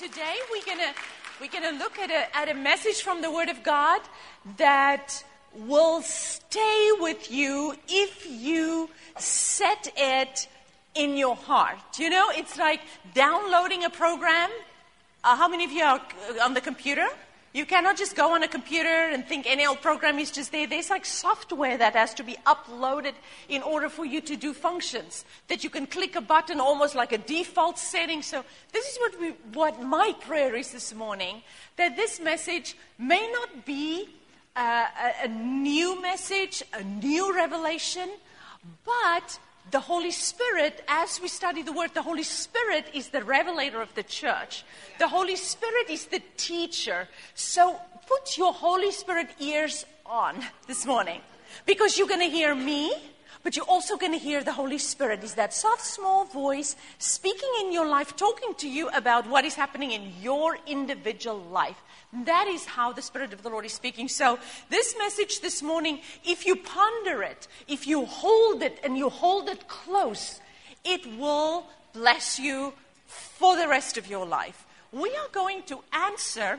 today we're gonna look at a message from the Word of God that will stay with you if you set it in your heart. You know, it's like downloading a program. How many of you are on the computer? You cannot just go on a computer and think any old program is just there. There's like software that has to be uploaded in order for you to do functions. That you can click a button almost like a default setting. So this is what my prayer is this morning. That this message may not be a new message, a new revelation, but the Holy Spirit, as we study the Word, the Holy Spirit is the revelator of the church. The Holy Spirit is the teacher. So put your Holy Spirit ears on this morning. Because you're going to hear me, but you're also going to hear the Holy Spirit. It's that soft, small voice speaking in your life, talking to you about what is happening in your individual life. That is how the Spirit of the Lord is speaking. So this message this morning, if you ponder it, if you hold it and you hold it close, it will bless you for the rest of your life. We are going to answer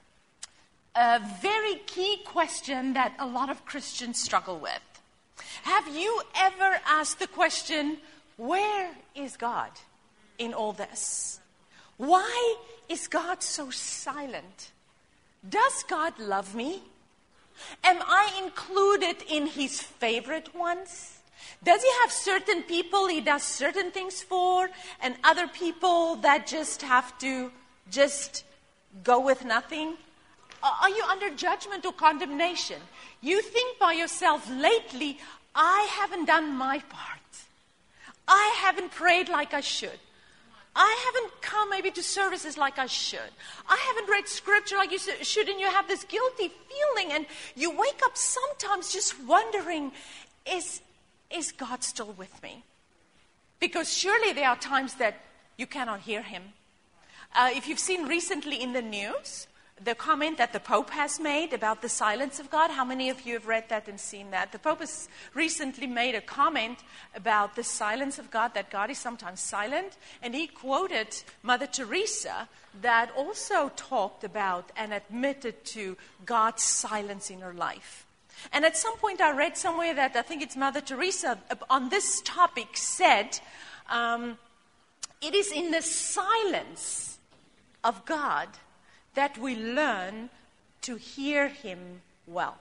a very key question that a lot of Christians struggle with. Have you ever asked the question, where is God in all this? Why is God so silent? Does God love me? Am I included in his favorite ones? Does he have certain people he does certain things for and other people that just have to just go with nothing? Are you under judgment or condemnation? You think by yourself, lately, I haven't done my part. I haven't prayed like I should. I haven't come maybe to services like I should. I haven't read scripture like you should, and you have this guilty feeling, and you wake up sometimes just wondering, is God still with me? Because surely there are times that you cannot hear him. If you've seen recently in the news, the comment that the Pope has made about the silence of God, how many of you have read that and seen that? The Pope has recently made a comment about the silence of God, that God is sometimes silent, and he quoted Mother Teresa that also talked about and admitted to God's silence in her life. And at some point I read somewhere that I think it's Mother Teresa on this topic said, it is in the silence of God that we learn to hear him well.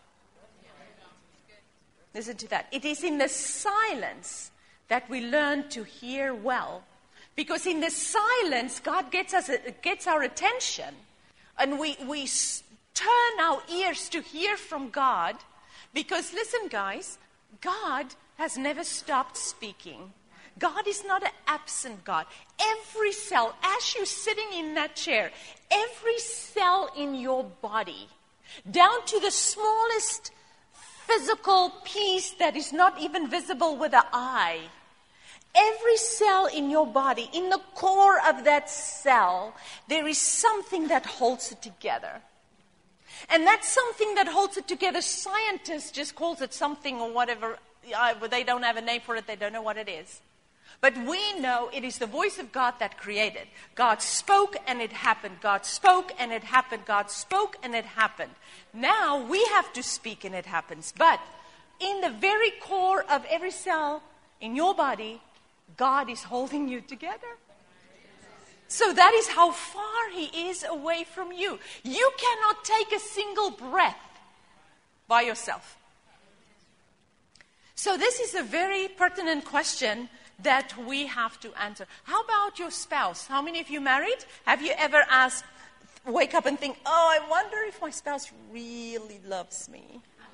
Listen to that. It is in the silence that we learn to hear well. Because in the silence, God gets our attention. And we turn our ears to hear from God. Because listen, guys, God has never stopped speaking. God is not an absent God. Every cell, as you're sitting in that chair, every cell in your body, down to the smallest physical piece that is not even visible with the eye, every cell in your body, in the core of that cell, there is something that holds it together. And that something that holds it together, scientists just calls it something or whatever. They don't have a name for it. They don't know what it is. But we know it is the voice of God that created. God spoke and it happened. God spoke and it happened. God spoke and it happened. Now we have to speak and it happens. But in the very core of every cell in your body, God is holding you together. So that is how far he is away from you. You cannot take a single breath by yourself. So this is a very pertinent question that we have to answer. How about your spouse? How many of you married? Have you ever wake up and think, oh, I wonder if my spouse really loves me?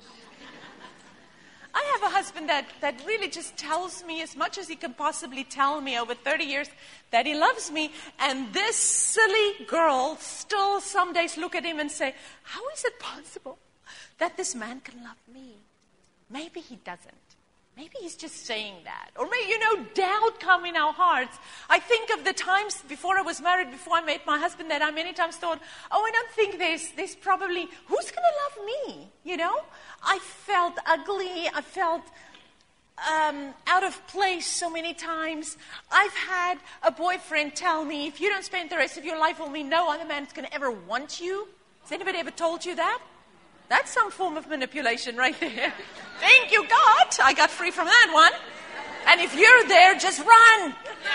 I have a husband that really just tells me as much as he can possibly tell me over 30 years that he loves me. And this silly girl still some days look at him and say, how is it possible that this man can love me? Maybe he doesn't. Maybe he's just saying that. Or maybe, doubt come in our hearts. I think of the times before I was married, before I met my husband, that I many times thought, oh, I don't think there's probably, who's going to love me? I felt ugly. I felt out of place so many times. I've had a boyfriend tell me, if you don't spend the rest of your life with me, no other man's going to ever want you. Has anybody ever told you that? That's some form of manipulation right there. Thank you, God. I got free from that one. And if you're there, just run.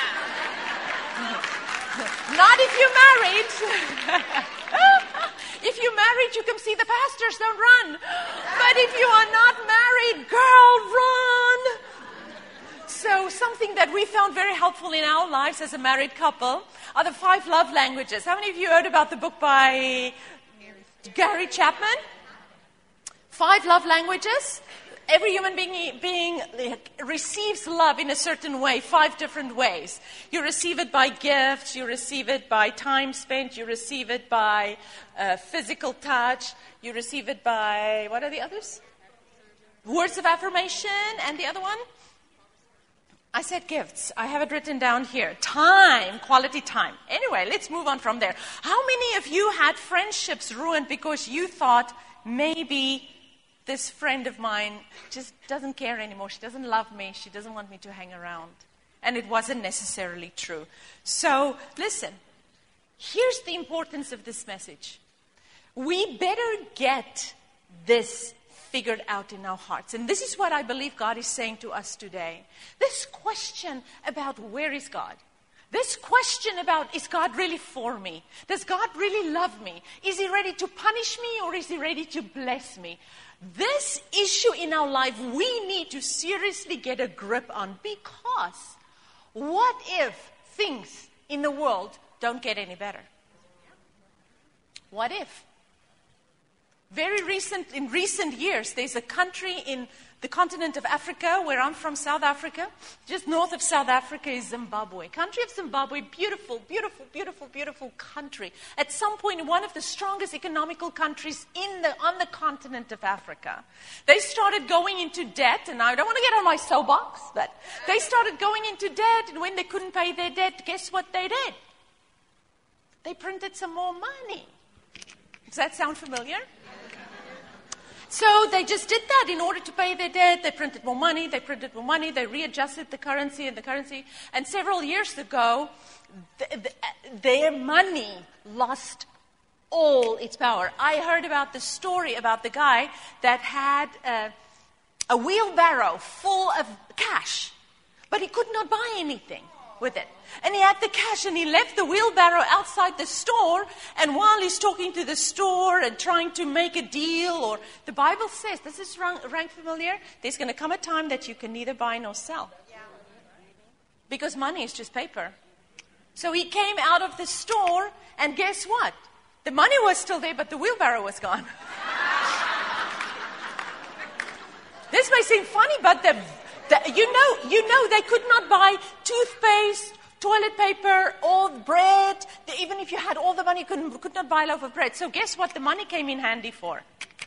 Not if you're married. If you're married, you can see the pastors, don't run. But if you are not married, girl, run. So something that we found very helpful in our lives as a married couple are the 5 love languages. How many of you heard about the book by Gary Chapman? 5 love languages. Every human being receives love in a certain way, 5 different ways. You receive it by gifts, you receive it by time spent, you receive it by physical touch, you receive it by, what are the others? Words of affirmation, and the other one? I said gifts. I have it written down here. Time, quality time. Anyway, let's move on from there. How many of you had friendships ruined because you thought maybe this friend of mine just doesn't care anymore. She doesn't love me. She doesn't want me to hang around. And it wasn't necessarily true. So, listen. Here's the importance of this message. We better get this figured out in our hearts. And this is what I believe God is saying to us today. This question about where is God? This question about, is God really for me? Does God really love me? Is He ready to punish me or is He ready to bless me? This issue in our life, we need to seriously get a grip on, because what if things in the world don't get any better? What if? In recent years, there's a country in the continent of Africa, where I'm from, South Africa. Just north of South Africa is Zimbabwe. Country of Zimbabwe, beautiful, beautiful, beautiful, beautiful country. At some point, one of the strongest economical countries on the continent of Africa. They started going into debt, and I don't want to get on my soapbox, but they started going into debt, and when they couldn't pay their debt, guess what they did? They printed some more money. Does that sound familiar? So they just did that in order to pay their debt. They printed more money, they readjusted the currency. And several years ago, their money lost all its power. I heard about the story about the guy that had a wheelbarrow full of cash, but he could not buy anything with it. And he had the cash, and he left the wheelbarrow outside the store, and while he's talking to the store and trying to make a deal, or the Bible says, this is rang familiar, there's going to come a time that you can neither buy nor sell. Because money is just paper. So he came out of the store, and guess what? The money was still there, but the wheelbarrow was gone. This may seem funny, but you know, they could not buy toothpaste, toilet paper, or bread. Even if you had all the money, you could not buy a loaf of bread. So guess what the money came in handy for?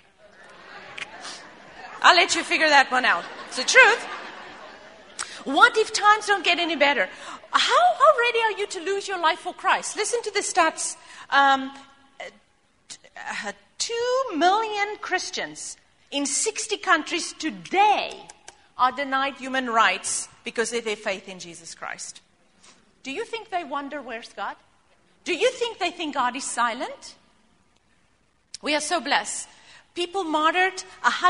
I'll let you figure that one out. It's the truth. What if times don't get any better? How ready are you to lose your life for Christ? Listen to the stats. 2 million Christians in 60 countries today are denied human rights because of their faith in Jesus Christ. Do you think they wonder, where's God? Do you think they think God is silent? We are so blessed. People martyred,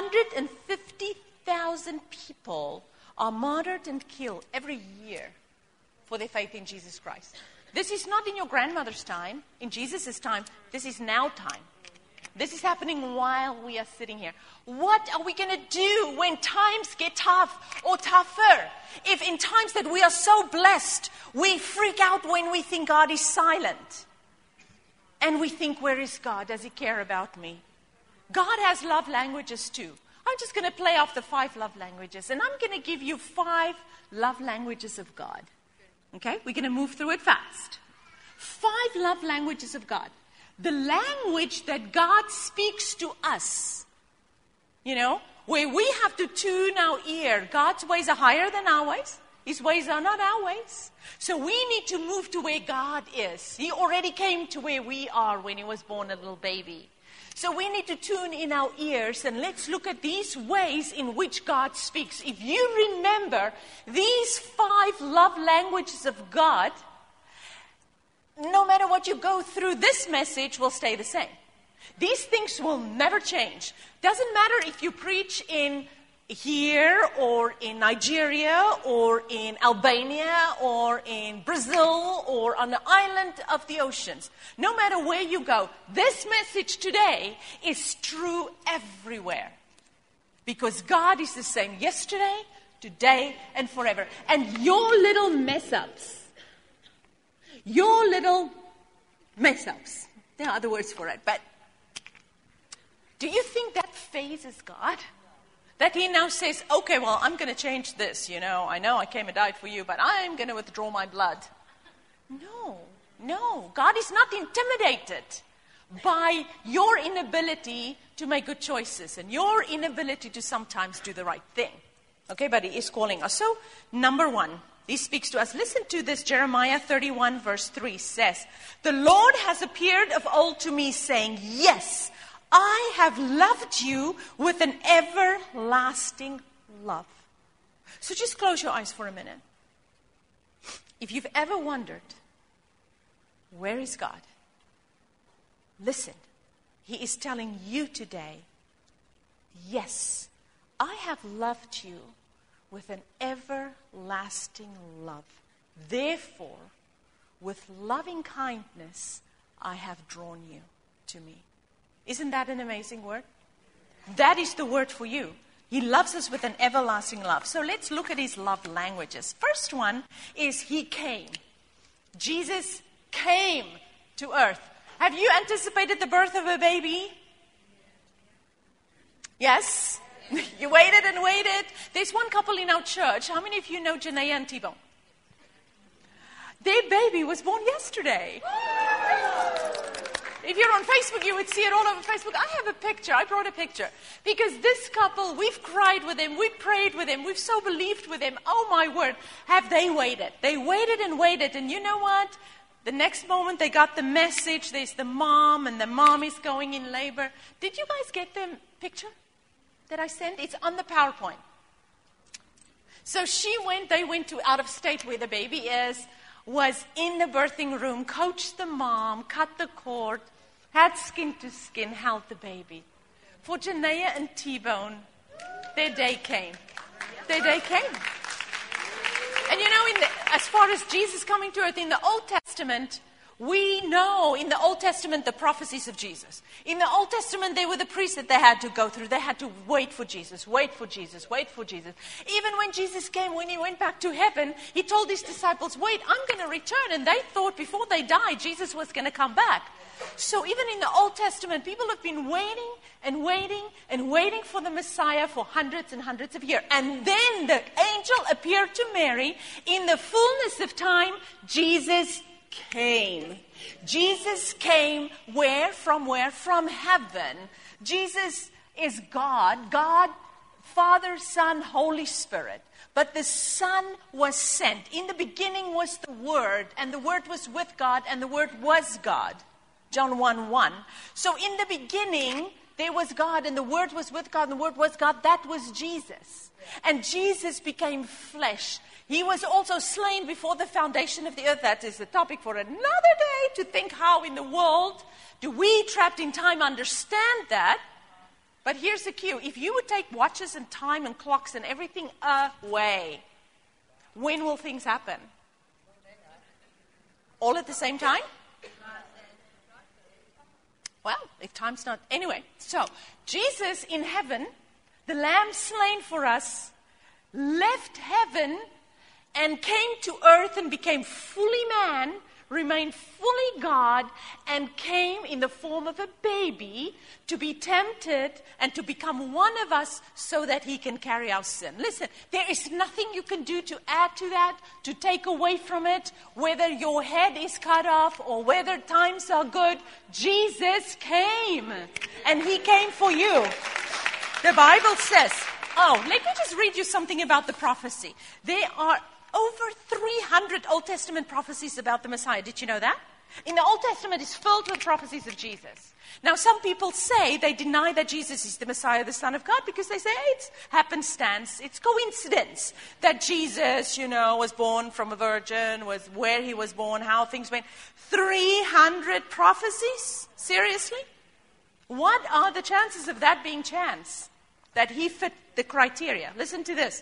150,000 people are martyred and killed every year for their faith in Jesus Christ. This is not in your grandmother's time, in Jesus' time. This is now time. This is happening while we are sitting here. What are we going to do when times get tough or tougher? If in times that we are so blessed, we freak out when we think God is silent. And we think, where is God? Does He care about me? God has love languages too. I'm just going to play off the 5 love languages. And I'm going to give you 5 love languages of God. Okay? We're going to move through it fast. 5 love languages of God. The language that God speaks to us, you know, where we have to tune our ear. God's ways are higher than our ways. His ways are not our ways. So we need to move to where God is. He already came to where we are when He was born a little baby. So we need to tune in our ears and let's look at these ways in which God speaks. If you remember these 5 love languages of God, no matter what you go through, this message will stay the same. These things will never change. Doesn't matter if you preach in here or in Nigeria or in Albania or in Brazil or on the island of the oceans. No matter where you go, this message today is true everywhere. Because God is the same yesterday, today, and forever. And your little mess-ups, there are other words for it, but do you think that phases God? That he now says, okay, well, I'm going to change this, I know I came and died for you, but I'm going to withdraw my blood. No. God is not intimidated by your inability to make good choices and your inability to sometimes do the right thing. Okay, but he is calling us. So, number 1, he speaks to us. Listen to this. Jeremiah 31 verse 3 says, "The Lord has appeared of old to me, saying, yes, I have loved you with an everlasting love." So just close your eyes for a minute. If you've ever wondered, where is God? Listen, he is telling you today, yes, I have loved you with an everlasting love. Therefore, with loving kindness, I have drawn you to me. Isn't that an amazing word? That is the word for you. He loves us with an everlasting love. So let's look at his love languages. First one is he came. Jesus came to earth. Have you anticipated the birth of a baby? Yes? You waited and waited. There's one couple in our church. How many of you know Janaea and T-Bone? Their baby was born yesterday. If you're on Facebook, you would see it all over Facebook. I have a picture. I brought a picture. Because this couple, we've cried with them. We prayed with them. We've so believed with them. Oh, my word. Have they waited? They waited and waited. And you know what? The next moment, they got the message. There's the mom, and the mom is going in labor. Did you guys get the picture that I sent? It's on the PowerPoint. So they went to out of state where the baby is, was in the birthing room, coached the mom, cut the cord, had skin to skin, held the baby. For Janaea and T-Bone, their day came. Their day came. And as far as Jesus coming to earth in the Old Testament, we know in the Old Testament the prophecies of Jesus. In the Old Testament, they were the priests that they had to go through. They had to wait for Jesus, wait for Jesus, wait for Jesus. Even when Jesus came, when he went back to heaven, he told his disciples, wait, I'm going to return. And they thought before they died, Jesus was going to come back. So even in the Old Testament, people have been waiting and waiting and waiting for the Messiah for hundreds and hundreds of years. And then the angel appeared to Mary. In the fullness of time, Jesus came. Jesus came where? From where? From heaven. Jesus is God. God, Father, Son, Holy Spirit. But the Son was sent. In the beginning was the Word, and the Word was with God, and the Word was God. John 1:1. So in the beginning, there was God, and the Word was with God, and the Word was God. That was Jesus. And Jesus became flesh. He was also slain before the foundation of the earth. That is the topic for another day, to think how in the world do we, trapped in time, understand that. But here's the cue. If you would take watches and time and clocks and everything away, when will things happen? All at the same time? Well, if time's not... Anyway, so Jesus in heaven, the Lamb slain for us, left heaven and came to earth and became fully man, remained fully God, and came in the form of a baby to be tempted and to become one of us so that he can carry our sin. Listen, there is nothing you can do to add to that, to take away from it, whether your head is cut off or whether times are good. Jesus came, and he came for you. The Bible says, let me just read you something about the prophecy. There are over 300 Old Testament prophecies about the Messiah. Did you know that? In the Old Testament, it's filled with prophecies of Jesus. Now, some people say they deny that Jesus is the Messiah, the Son of God, because they say it's happenstance, it's coincidence that Jesus, was born from a virgin, was where he was born, how things went. 300 prophecies? Seriously? What are the chances of that being chance? That he fit the criteria? Listen to this.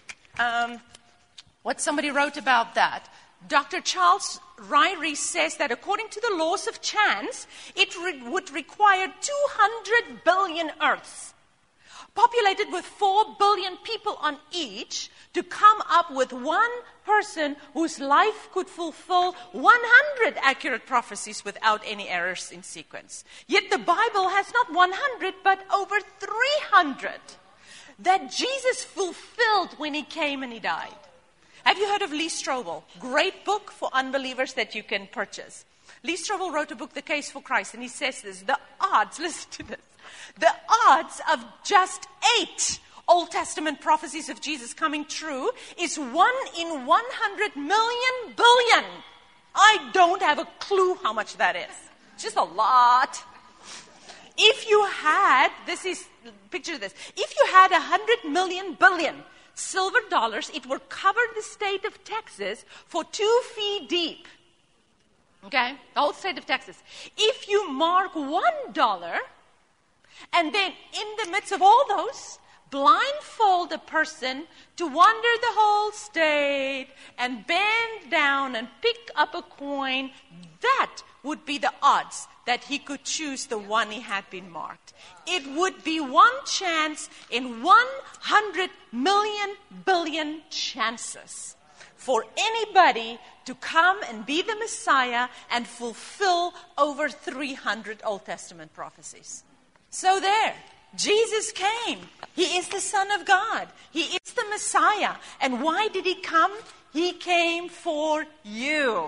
What somebody wrote about that. Dr. Charles Ryrie says that according to the laws of chance, it would require 200 billion Earths, populated with 4 billion people on each, to come up with one person whose life could fulfill 100 accurate prophecies without any errors in sequence. Yet the Bible has not 100, but over 300 that Jesus fulfilled when he came and he died. Have you heard of Lee Strobel? Great book for unbelievers that you can purchase. Lee Strobel wrote a book, The Case for Christ, and he says this, the odds, listen to this, the odds of just 8 Old Testament prophecies of Jesus coming true is 1 in 100 million billion. I don't have a clue how much that is. Just a lot. If you had, picture this, if you had 100 million billion silver dollars, it would cover the state of Texas for 2 feet deep. Okay? The whole state of Texas. If you mark $1, and then in the midst of all those, blindfold a person to wander the whole state and bend down and pick up a coin, that would be the odds that he could choose the one he had been marked. It would be one chance in 100 million billion chances for anybody to come and be the Messiah and fulfill over 300 Old Testament prophecies. So there, Jesus came. He is the Son of God. He is the Messiah. And why did he come? He came for you.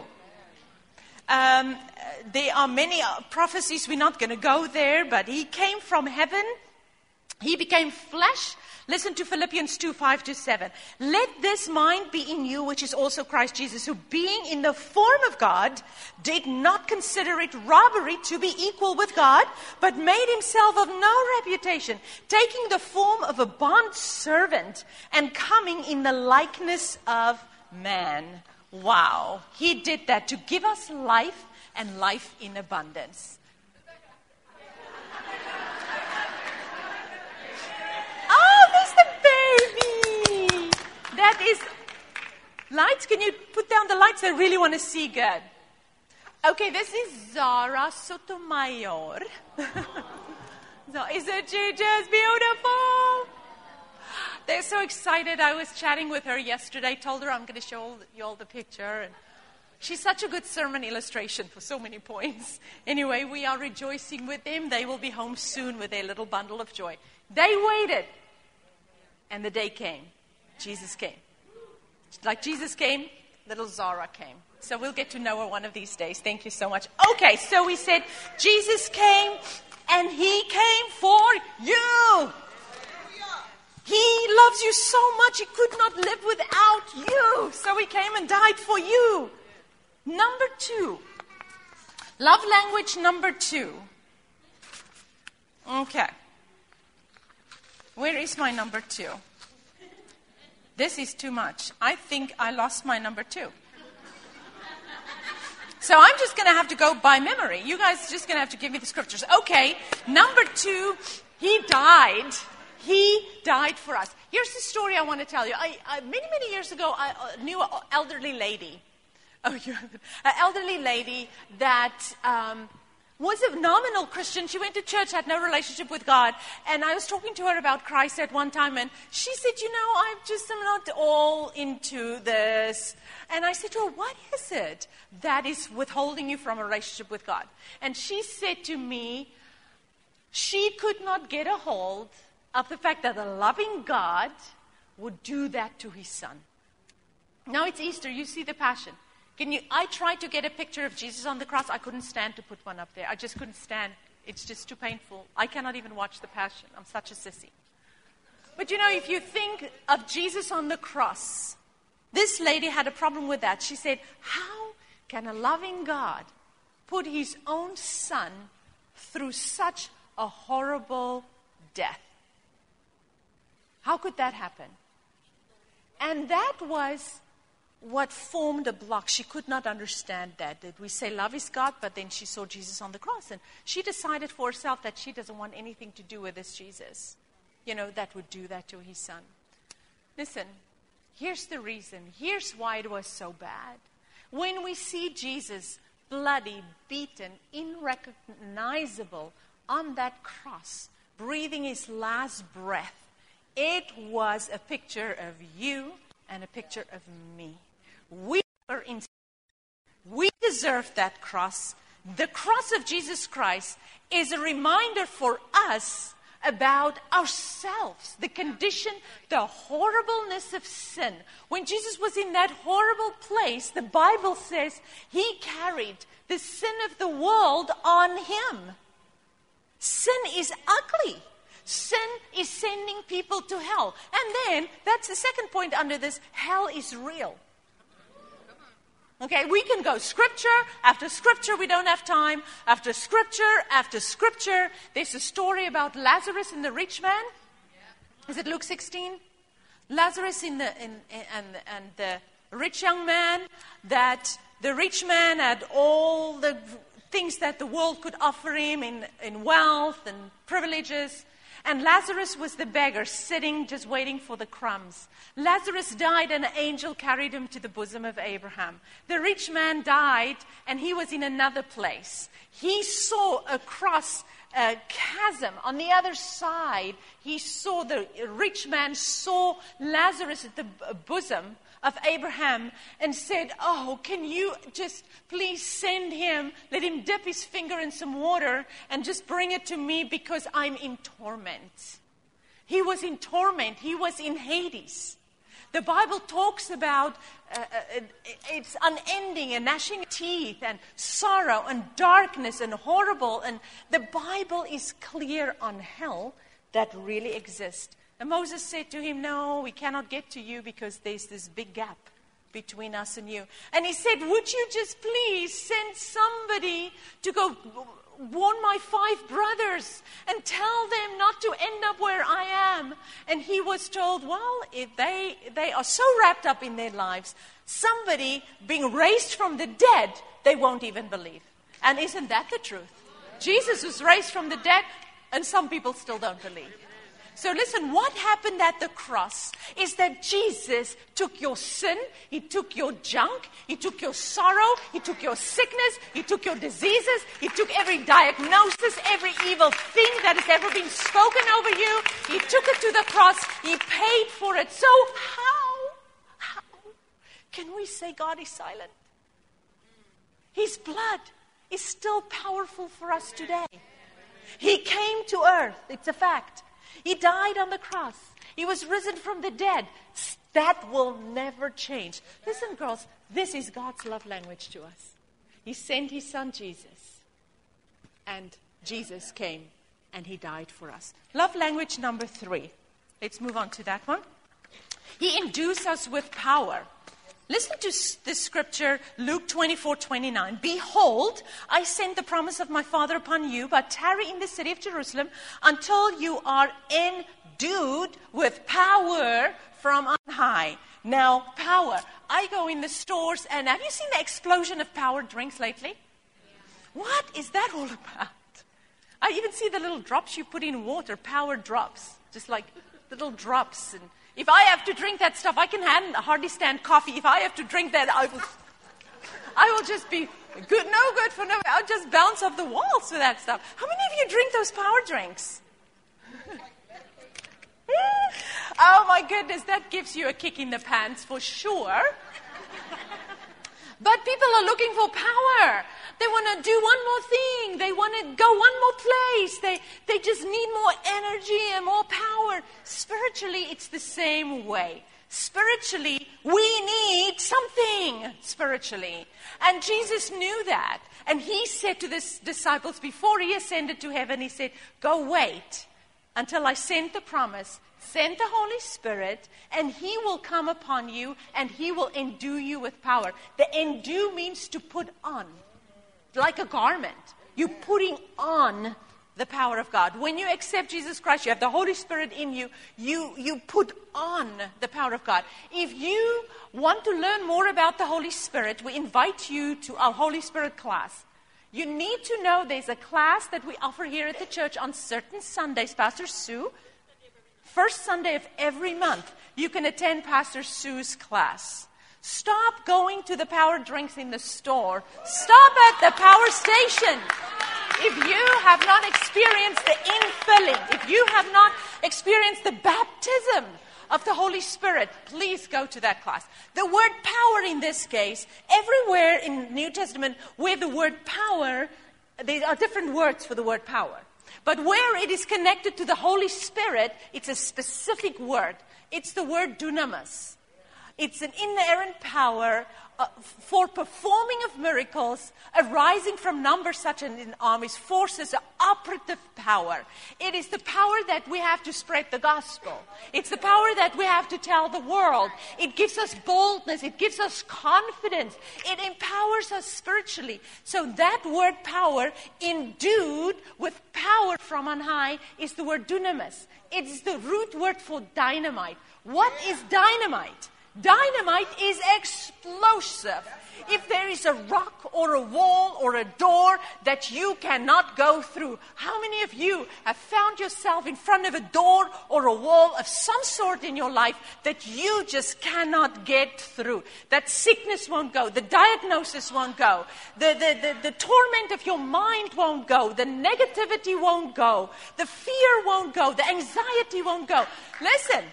There are many prophecies. We're not going to go there, but he came from heaven. He became flesh. Listen to Philippians 2, 5-7. Let this mind be in you, which is also Christ Jesus, who being in the form of God, did not consider it robbery to be equal with God, but made himself of no reputation, taking the form of a bond servant and coming in the likeness of man. Wow. He did that to give us life and life in abundance. Oh, there's the baby. That is... Lights, can you put down the lights? I really want to see good. Okay, this is Zara Sotomayor. So, isn't she just beautiful? They're so excited. I was chatting with her yesterday, told her I'm going to show you all the picture. And she's such a good sermon illustration for so many points. Anyway, we are rejoicing with them. They will be home soon with their little bundle of joy. They waited. And the day came. Jesus came. Like Jesus came, little Zara came. So we'll get to know her one of these days. Thank you so much. Okay, so we said Jesus came and he came for you. He loves you so much he could not live without you. So he came and died for you. Number 2. Love language number 2. Okay. Where is my number 2? This is too much. I think I lost my number 2. So I'm just going to have to go by memory. You guys are just going to have to give me the scriptures. Okay, number 2, he died. He died for us. Here's the story I want to tell you. Many years ago, I knew an elderly lady. An elderly lady that was a nominal Christian. She went to church, had no relationship with God. And I was talking to her about Christ at one time. And she said, I just am not all into this. And I said to her, what is it that is withholding you from a relationship with God? And she said to me, she could not get a hold of the fact that a loving God would do that to his son. Now it's Easter. You see the passion. I tried to get a picture of Jesus on the cross. I couldn't stand to put one up there. I just couldn't stand. It's just too painful. I cannot even watch the passion. I'm such a sissy. But if you think of Jesus on the cross, this lady had a problem with that. She said, how can a loving God put his own son through such a horrible death? How could that happen? And that was what formed a block. She could not understand that. That we say love is God, but then she saw Jesus on the cross. And she decided for herself that she doesn't want anything to do with this Jesus, that would do that to his son. Listen, here's the reason. Here's why it was so bad. When we see Jesus bloody, beaten, unrecognizable on that cross, breathing his last breath, it was a picture of you and a picture of me. We deserve that cross. The cross of Jesus Christ is a reminder for us about ourselves, the condition, the horribleness of sin. When Jesus was in that horrible place, the Bible says he carried the sin of the world on him. Sin is ugly. Sin is sending people to hell. And then, that's the second point under this, hell is real. Okay, we can go scripture after scripture, we don't have time. After scripture, there's a story about Lazarus and the rich man. Is it Luke 16? Lazarus and the rich young man, that the rich man had all the things that the world could offer him in wealth and privileges. And Lazarus was the beggar sitting just waiting for the crumbs. Lazarus died and an angel carried him to the bosom of Abraham. The rich man died and he was in another place. He saw across a chasm on the other side. The rich man saw Lazarus at the bosom of Abraham and said, "Oh, can you just please send him, let him dip his finger in some water and just bring it to me because I'm in torment." He was in torment. He was in Hades. The Bible talks about it's unending and gnashing of teeth and sorrow and darkness and horrible. And the Bible is clear on hell that really exists. And Moses said to him, "No, we cannot get to you because there's this big gap between us and you." And he said, "Would you just please send somebody to go warn my 5 brothers and tell them not to end up where I am?" And he was told, well, if they are so wrapped up in their lives, somebody being raised from the dead, they won't even believe. And isn't that the truth? Jesus was raised from the dead, and some people still don't believe. So listen, what happened at the cross is that Jesus took your sin, he took your junk, he took your sorrow, he took your sickness, he took your diseases, he took every diagnosis, every evil thing that has ever been spoken over you. He took it to the cross, he paid for it. So how can we say God is silent? His blood is still powerful for us today. He came to earth, it's a fact. He died on the cross. He was risen from the dead. That will never change. Listen, girls, this is God's love language to us. He sent his son Jesus. And Jesus came and he died for us. Love language number 3. Let's move on to that one. He endues us with power. Listen to this scripture, Luke 24:29. "Behold, I send the promise of my Father upon you, but tarry in the city of Jerusalem until you are endued with power from on high." Now, power. I go in the stores, and have you seen the explosion of power drinks lately? What is that all about? I even see the little drops you put in water, power drops, just like little drops. And if I have to drink that stuff, I can hardly stand coffee. If I have to drink that, I will just be good, no good for no. I'll just bounce off the walls with that stuff. How many of you drink those power drinks? Oh my goodness, that gives you a kick in the pants for sure. But people are looking for power. They want to do one more thing. They want to go one more place. They just need more energy and more power. Spiritually, it's the same way. Spiritually, we need something spiritually. And Jesus knew that. And he said to his disciples before he ascended to heaven, he said, "Go wait until I send the promise, send the Holy Spirit, and he will come upon you and he will endue you with power." The endue means to put on. like a garment. You're putting on the power of God. When you accept Jesus Christ, you have the Holy Spirit in you. You put on the power of God. If you want to learn more about the Holy Spirit, we invite you to our Holy Spirit class. You need to know there's a class that we offer here at the church on certain Sundays. Pastor Sue, first Sunday of every month, you can attend Pastor Sue's class. Stop going to the power drinks in the store. Stop at the power station. If you have not experienced the infilling, if you have not experienced the baptism of the Holy Spirit, please go to that class. The word power in this case, everywhere in New Testament where the word power, there are different words for the word power. But where it is connected to the Holy Spirit, it's a specific word. It's the word dunamis. It's an inerrant power for performing of miracles, arising from numbers such as in armies, forces, operative power. It is the power that we have to spread the gospel. It's the power that we have to tell the world. It gives us boldness. It gives us confidence. It empowers us spiritually. So that word power, endued with power from on high, is the word dunamis. It's the root word for dynamite. What is dynamite? Dynamite is explosive. If there is a rock or a wall or a door that you cannot go through, how many of you have found yourself in front of a door or a wall of some sort in your life that you just cannot get through? That sickness won't go, the diagnosis won't go, the torment of your mind won't go, the negativity won't go, the fear won't go, the anxiety won't go. Listen.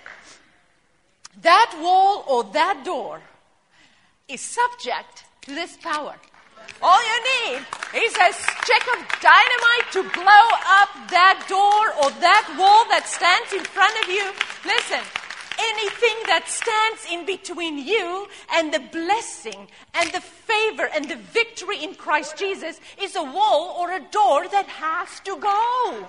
That wall or that door is subject to this power. All you need is a stick of dynamite to blow up that door or that wall that stands in front of you. Listen, anything that stands in between you and the blessing and the favor and the victory in Christ Jesus is a wall or a door that has to go.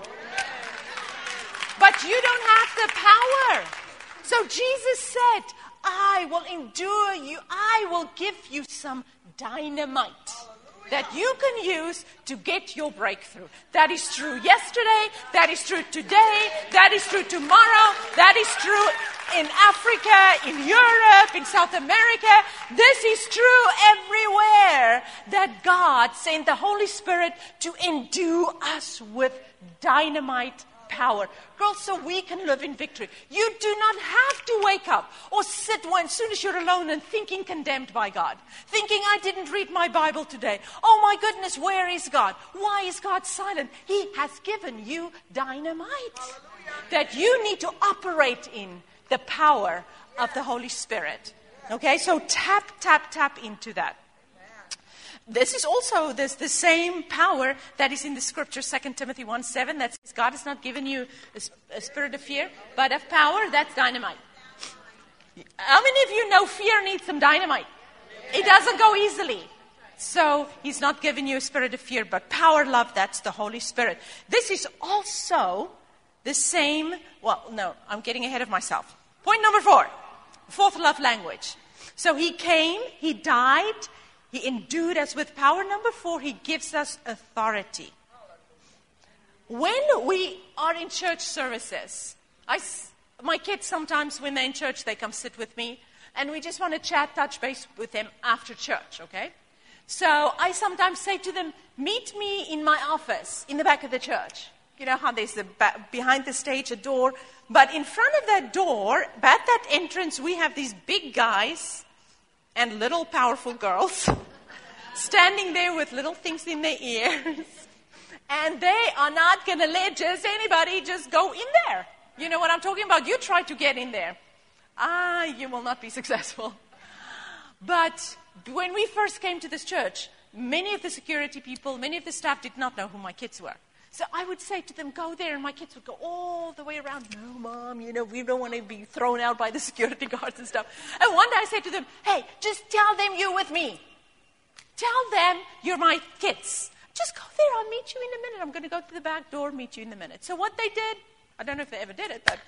But you don't have the power. So Jesus said, I will endure you. I will give you some dynamite that you can use to get your breakthrough. That is true yesterday. That is true today. That is true tomorrow. That is true in Africa, in Europe, in South America. This is true everywhere that God sent the Holy Spirit to endue us with dynamite power. Girls, so we can live in victory. You do not have to wake up or sit as soon as you're alone and thinking condemned by God. Thinking, I didn't read my Bible today. Oh my goodness, where is God? Why is God silent? He has given you dynamite. That you need to operate in the power of the Holy Spirit. Okay, so tap into that. This is also the same power that is in the scripture, 2 Timothy 1:7, that says God has not given you a spirit of fear, but of power. That's dynamite. How many of you know fear needs some dynamite? It doesn't go easily. So he's not giving you a spirit of fear, but power, love, that's the Holy Spirit. This is also the same, well, no, I'm getting ahead of myself. Point number 4, fourth love language. So he came, he died, he endued us with power. Number 4, he gives us authority. When we are in church services, my kids sometimes when they're in church, they come sit with me, and we just want to chat, touch base with them after church, okay? So I sometimes say to them, meet me in my office in the back of the church. You know how there's behind the stage a door, but in front of that door, at that entrance, we have these big guys and little powerful girls standing there with little things in their ears. And they are not going to let anybody just go in there. You know what I'm talking about? You try to get in there. You will not be successful. But when we first came to this church, many of the security people, many of the staff did not know who my kids were. So I would say to them, go there, and my kids would go all the way around. No, Mom, we don't want to be thrown out by the security guards and stuff. And one day I said to them, hey, just tell them you're with me. Tell them you're my kids. Just go there, I'll meet you in a minute. I'm going to go to the back door, meet you in a minute. So what they did, I don't know if they ever did it, but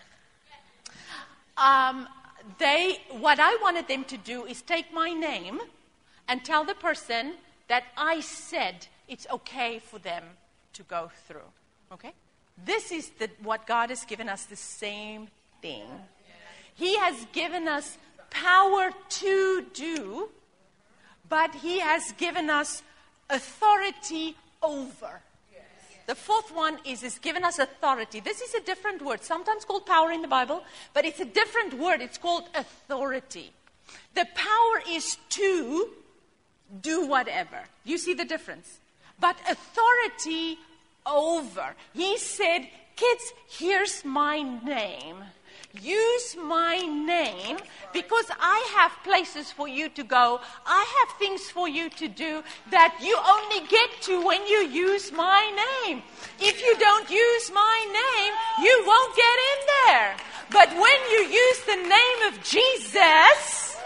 what I wanted them to do is take my name and tell the person that I said it's okay for them to go through. Okay? This is what God has given us, the same thing. He has given us power to do, but He has given us authority over. The fourth one is given us authority. This is a different word, sometimes called power in the Bible, but it's a different word. It's called authority. The power is to do whatever. You see the difference? But authority over. He said, kids, here's my name. Use my name because I have places for you to go. I have things for you to do that you only get to when you use my name. If you don't use my name, you won't get in there. But when you use the name of Jesus,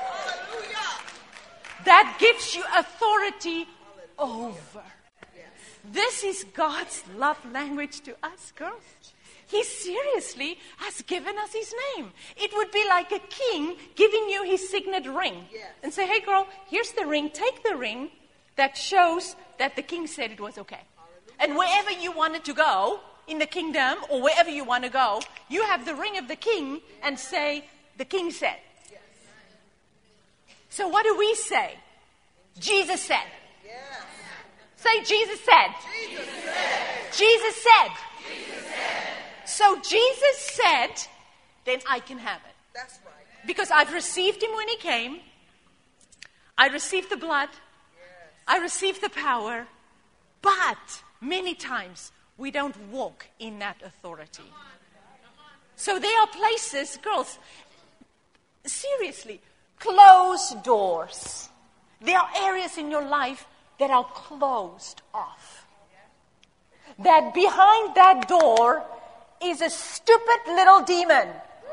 that gives you authority over. This is God's love language to us, girls. He seriously has given us His name. It would be like a king giving you his signet ring. Yes. And say, hey girl, here's the ring. Take the ring that shows that the king said it was okay. And wherever you wanted to go in the kingdom or wherever you want to go, you have the ring of the king and say, the king said. Yes. So what do we say? Jesus said. Yes. Say, Jesus said. Jesus said. Jesus said. Jesus said. So Jesus said, then I can have it. That's right. Because I've received Him when He came. I received the blood. Yes. I received the power. But many times we don't walk in that authority. Come on. So there are places, girls, seriously, closed doors. There are areas in your life that are closed off. That behind that door is a stupid little demon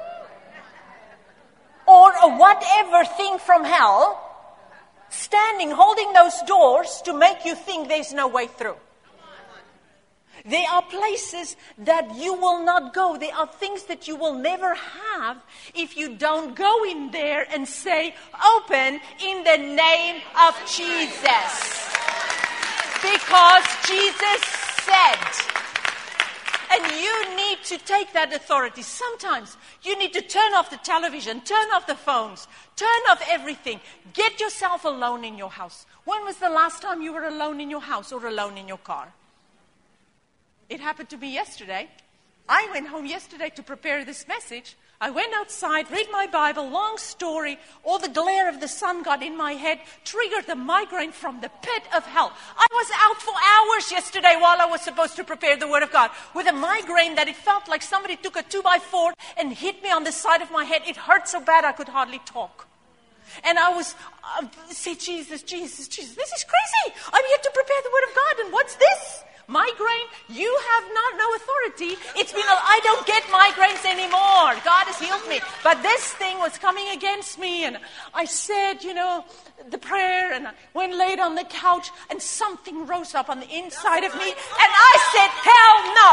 or a whatever thing from hell standing, holding those doors to make you think there's no way through. There are places that you will not go. There are things that you will never have if you don't go in there and say, open in the name of Jesus. Because Jesus said. And you need to take that authority. Sometimes you need to turn off the television, turn off the phones, turn off everything. Get yourself alone in your house. When was the last time you were alone in your house or alone in your car? It happened to me yesterday. I went home yesterday to prepare this message. I went outside, read my Bible, long story. All the glare of the sun got in my head, triggered the migraine from the pit of hell. I was out for hours yesterday while I was supposed to prepare the Word of God with a migraine that it felt like somebody took a 2x4 and hit me on the side of my head. It hurt so bad I could hardly talk. And I was, say, Jesus, Jesus, Jesus, this is crazy. I'm here to prepare the Word of God, and what's this? Migraine, you have no authority. It's been, I don't get migraines anymore. God has healed me. But this thing was coming against me. And I said, the prayer. And I went laid on the couch. And something rose up on the inside of me. And I said, hell no.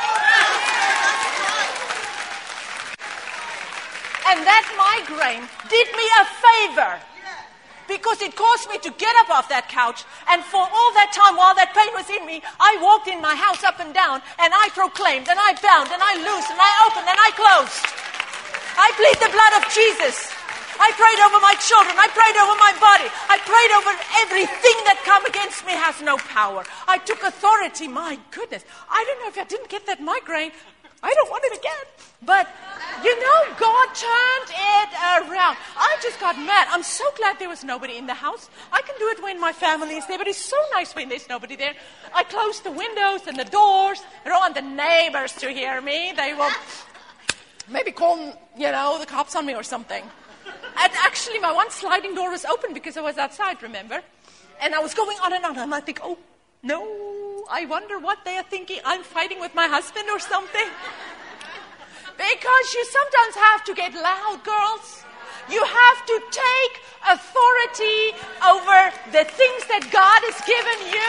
And that migraine did me a favor. Because it caused me to get up off that couch. And for all that time, while that pain was in me, I walked in my house up and down. And I proclaimed, and I bound, and I loosed, and I opened, and I closed. I plead the blood of Jesus. I prayed over my children. I prayed over my body. I prayed over everything that come against me has no power. I took authority. My goodness. I don't know if I didn't get that migraine. I don't want it again. But, God turned it around. I just got mad. I'm so glad there was nobody in the house. I can do it when my family is there, but it's so nice when there's nobody there. I closed the windows and the doors. I don't want the neighbors to hear me. They will maybe call, the cops on me or something. And actually, my one sliding door was open because I was outside, remember? And I was going on, and I think, oh, no, I wonder what they are thinking. I'm fighting with my husband or something. Because you sometimes have to get loud, girls. You have to take authority over the things that God has given you.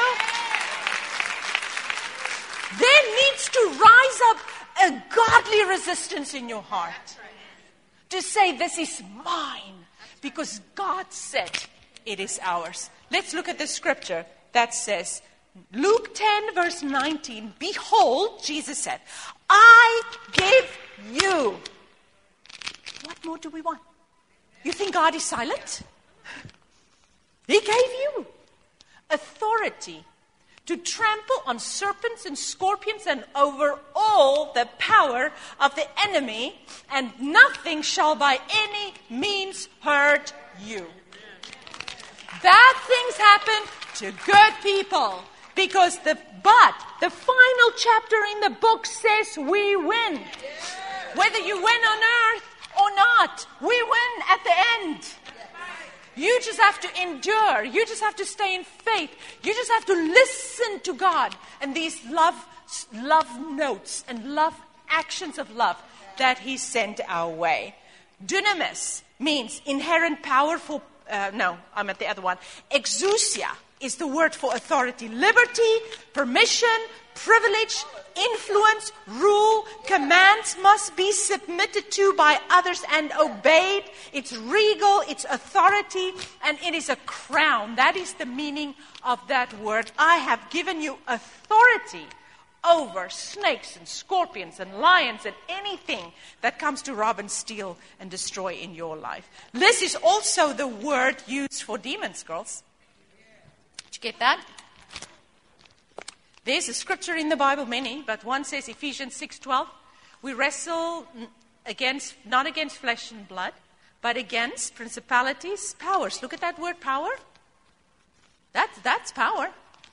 There needs to rise up a godly resistance in your heart. To say, this is mine. Because God said it is ours. Let's look at the scripture that says, Luke 10, verse 19, behold, Jesus said, I give you. What more do we want? You think God is silent? He gave you authority to trample on serpents and scorpions and over all the power of the enemy, and nothing shall by any means hurt you. Bad things happen to good people because the final chapter in the book says we win. Whether you win on earth or not, we win at the end. You just have to endure. You just have to stay in faith. You just have to listen to God and these love notes and actions of love that He sent our way. Dunamis means inherent power for, I'm at the other one. Exousia is the word for authority. Liberty, permission, privilege, influence, rule, commands must be submitted to by others and obeyed. It's regal, it's authority, and it is a crown. That is the meaning of that word. I have given you authority over snakes and scorpions and lions and anything that comes to rob and steal and destroy in your life. This is also the word used for demons, girls. Did you get that? There's a scripture in the Bible, many, but one says Ephesians 6:12. We wrestle not against flesh and blood, but against principalities, powers. Look at that word, power. That's power.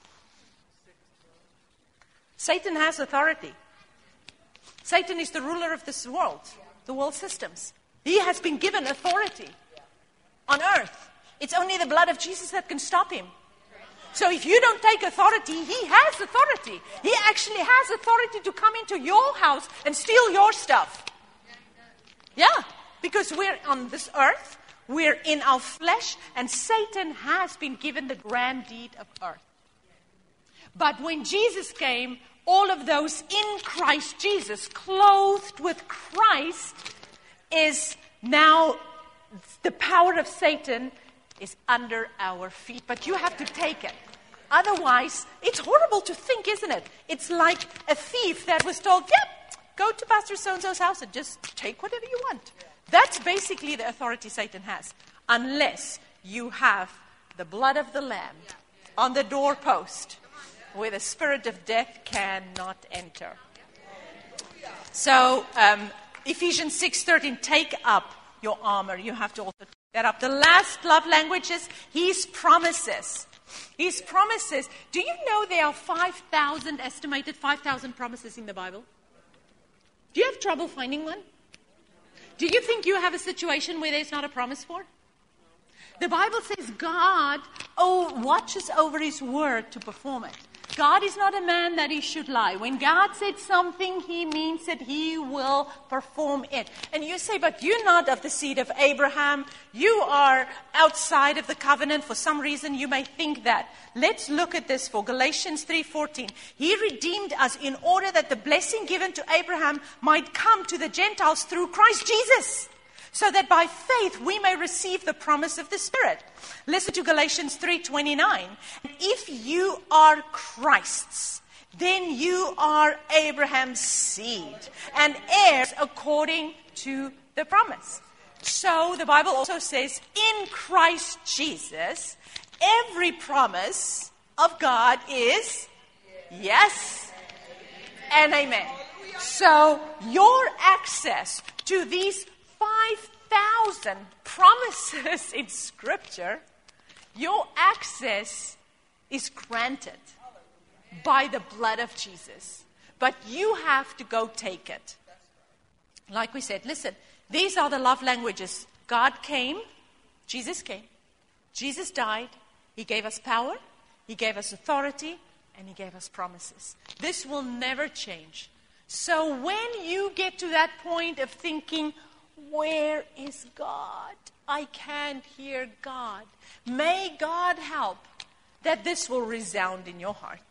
Satan has authority. Satan is the ruler of this world, the world systems. He has been given authority on earth. It's only the blood of Jesus that can stop him. So if you don't take authority, he has authority. He actually has authority to come into your house and steal your stuff. Yeah, because we're on this earth, we're in our flesh, and Satan has been given the grand deed of earth. But when Jesus came, all of those in Christ Jesus, clothed with Christ, is now the power of Satan is under our feet, but you have to take it. Otherwise, it's horrible to think, isn't it? It's like a thief that was told, yep, go to Pastor so-and-so's house and just take whatever you want. That's basically the authority Satan has, unless you have the blood of the Lamb on the doorpost where the spirit of death cannot enter. So, Ephesians 6:13, take up your armor. You have to also take that up. The last love language is His promises. His promises. Do you know there are estimated 5,000 promises in the Bible? Do you have trouble finding one? Do you think you have a situation where there's not a promise for? The Bible says God watches over His word to perform it. God is not a man that He should lie. When God said something, He means that He will perform it. And you say, but you're not of the seed of Abraham. You are outside of the covenant. For some reason, you may think that. Let's look at this for Galatians 3:14. He redeemed us in order that the blessing given to Abraham might come to the Gentiles through Christ Jesus, so that by faith we may receive the promise of the Spirit. Listen to Galatians 3:29. If you are Christ's, then you are Abraham's seed and heirs according to the promise. So the Bible also says, in Christ Jesus, every promise of God is yes and amen. So your access to these 5,000 promises in Scripture, your access is granted by the blood of Jesus. But you have to go take it. Like we said, listen, these are the love languages. God came, Jesus came, Jesus died, He gave us power, He gave us authority, and He gave us promises. This will never change. So when you get to that point of thinking, where is God? I can't hear God. May God help that this will resound in your heart.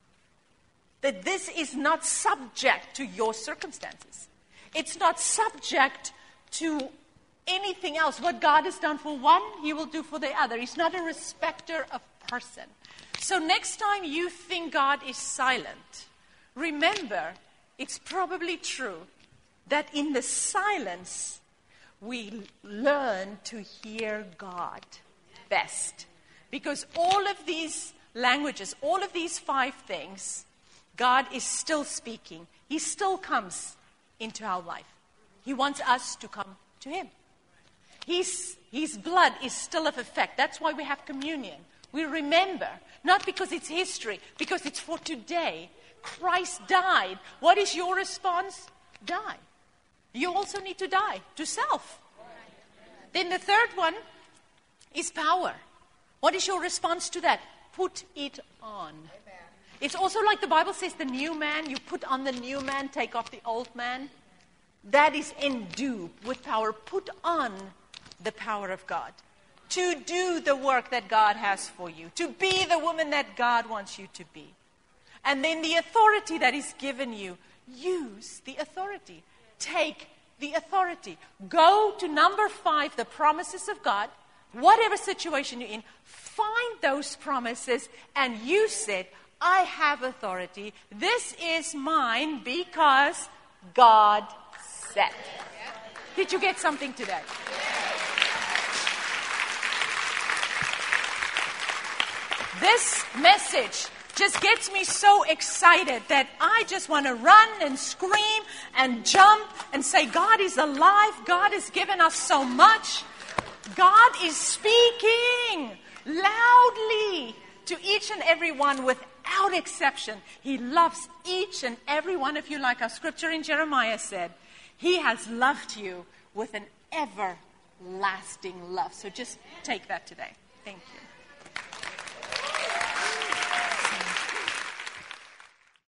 That this is not subject to your circumstances. It's not subject to anything else. What God has done for one, He will do for the other. He's not a respecter of person. So next time you think God is silent, remember, it's probably true that in the silence, we learn to hear God best. Because all of these languages, all of these 5 things, God is still speaking. He still comes into our life. He wants us to come to Him. His blood is still of effect. That's why we have communion. We remember, not because it's history, because it's for today. Christ died. What is your response? Die. You also need to die to self. Then the third one is power. What is your response to that? Put it on. It's also like the Bible says, the new man, you put on the new man, take off the old man. That is endued with power. Put on the power of God to do the work that God has for you, to be the woman that God wants you to be. And then the authority that is given you, use the authority. Take the authority. Go to number 5, the promises of God. Whatever situation you're in, find those promises and use it. I have authority. This is mine because God said. Did you get something today? This message just gets me so excited that I just want to run and scream and jump and say, God is alive. God has given us so much. God is speaking loudly to each and every one without exception. He loves each and every one of you, like our scripture in Jeremiah said. He has loved you with an everlasting love. So just take that today. Thank you.